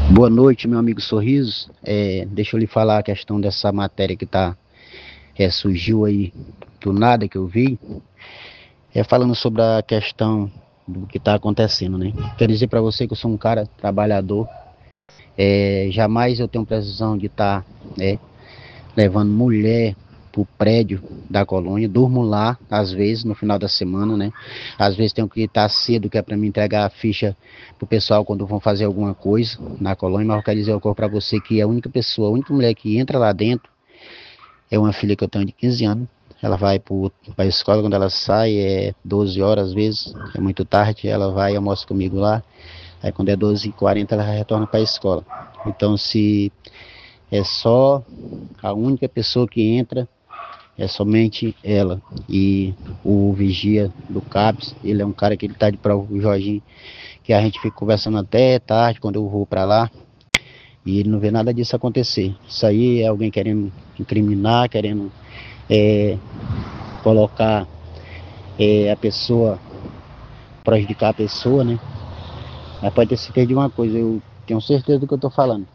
Boa noite, meu amigo Sorriso. Deixa eu lhe falar a questão dessa matéria que surgiu aí do nada que eu vi. Falando sobre a questão do que está acontecendo, né? Quero dizer para você que eu sou um cara trabalhador. Jamais eu tenho precisão de estar levando mulher pro prédio da colônia. Durmo lá, às vezes, no final da semana, né? Às vezes tenho que estar cedo, que é para me entregar a ficha pro pessoal quando vão fazer alguma coisa na colônia. Mas eu quero dizer uma coisa para você que a única pessoa, a única mulher que entra lá dentro é uma filha que eu tenho de 15 anos. Ela vai para a escola, quando ela sai é 12 horas, às vezes, é muito tarde, ela vai e almoça comigo lá. Aí quando é 12h40 ela retorna para a escola. Então, se é só a única pessoa que entra é somente ela. E o vigia do CAPS, ele é um cara que ele tá de prova, o Jorginho, que a gente fica conversando até tarde quando eu vou para lá. E ele não vê nada disso acontecer. Isso aí é alguém querendo incriminar, querendo é, colocar a pessoa, prejudicar a pessoa, né? Mas pode ter certeza de uma coisa, eu tenho certeza do que eu tô falando.